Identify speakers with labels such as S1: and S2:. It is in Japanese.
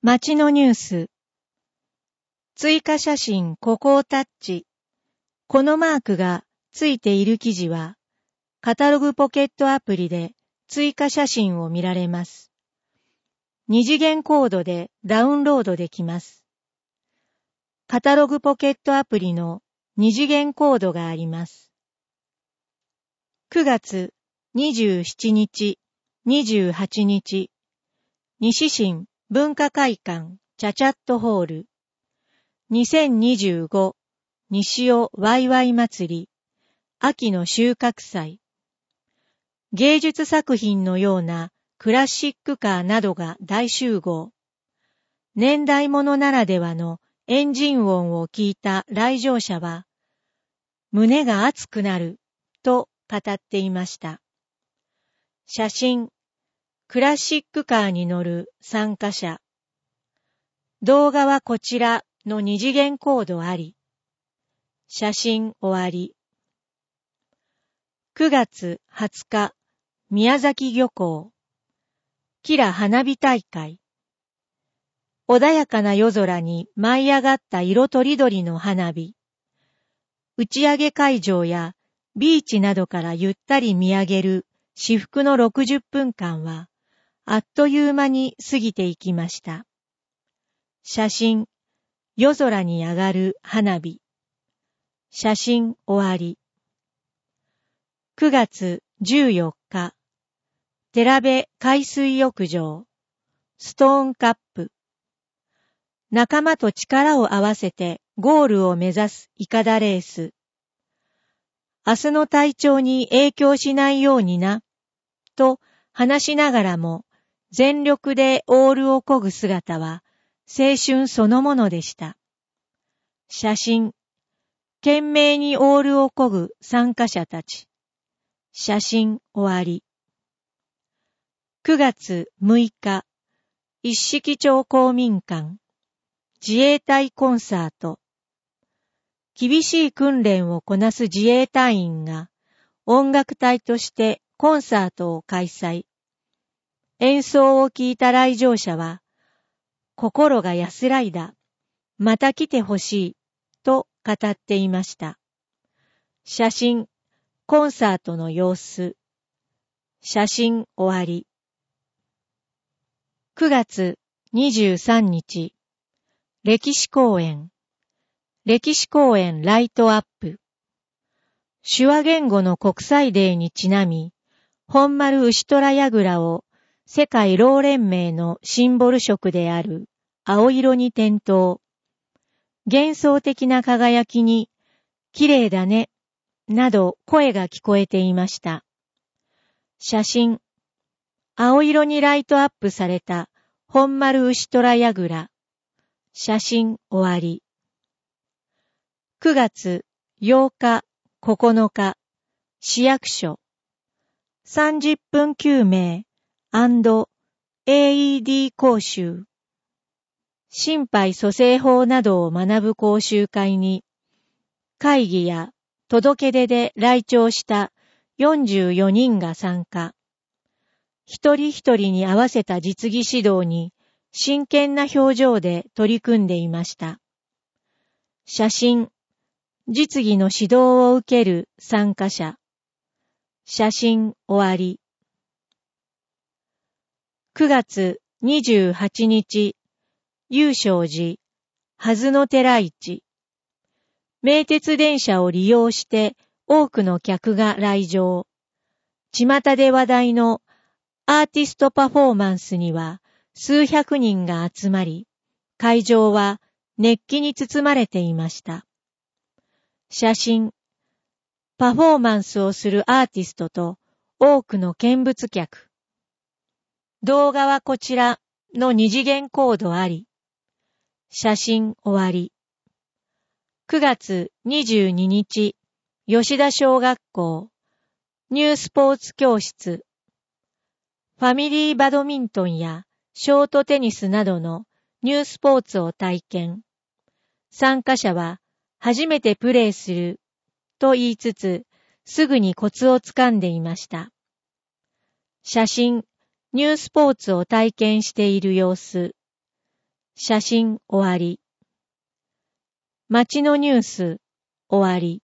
S1: 街のニュース。追加写真ここをタッチ。このマークがついている記事は、カタログポケットアプリで追加写真を見られます。二次元コードでダウンロードできます。カタログポケットアプリの二次元コードがあります。9月27日、28日、西新文化会館チャチャットホール2025西尾ワイワイ祭り秋の収穫祭。芸術作品のようなクラシックカーなどが大集合。年代物ならではのエンジン音を聞いた来場者は胸が熱くなると語っていました。写真、クラシックカーに乗る参加者。動画はこちらの二次元コードあり。写真終わり。9月20日、宮崎漁港。キラ花火大会。穏やかな夜空に舞い上がった色とりどりの花火。打ち上げ会場やビーチなどからゆったり見上げる至福の60分間は、あっという間に過ぎていきました。写真、夜空に上がる花火。写真終わり。9月14日、寺部海水浴場、ストーンカップ。仲間と力を合わせてゴールを目指すイカダレース。明日の体調に影響しないようにな、と話しながらも、全力でオールを漕ぐ姿は青春そのものでした。写真、懸命にオールを漕ぐ参加者たち。写真終わり。9月6日、一色町公民館、自衛隊コンサート。厳しい訓練をこなす自衛隊員が音楽隊としてコンサートを開催。演奏を聞いた来場者は、心が安らいだ、また来てほしい、と語っていました。写真、コンサートの様子。写真終わり。9月23日、歴史公園。歴史公園ライトアップ。手話言語の国際デーにちなみ、本丸牛虎櫓を世界ろう連盟のシンボル色である青色に点灯。幻想的な輝きに、綺麗だね、など声が聞こえていました。写真、青色にライトアップされた本丸牛虎櫓。写真終わり。9月8日、9日、市役所。30分救命&AED 講習。心肺蘇生法などを学ぶ講習会に、会議や届け出で来庁した44人が参加。一人一人に合わせた実技指導に真剣な表情で取り組んでいました。写真、実技の指導を受ける参加者。写真終わり。9月28日、祐勝寺、はずの寺市。名鉄電車を利用して多くの客が来場。巷で話題のアーティストパフォーマンスには数百人が集まり、会場は熱気に包まれていました。写真、パフォーマンスをするアーティストと多くの見物客。動画はこちらの二次元コードあり。写真終わり。9月22日、吉田小学校、ニュースポーツ教室。ファミリーバドミントンやショートテニスなどのニュースポーツを体験。参加者は初めてプレーすると言いつつ、すぐにコツをつかんでいました。写真、ニュースポーツを体験している様子。 写真終わり。街のニュース終わり。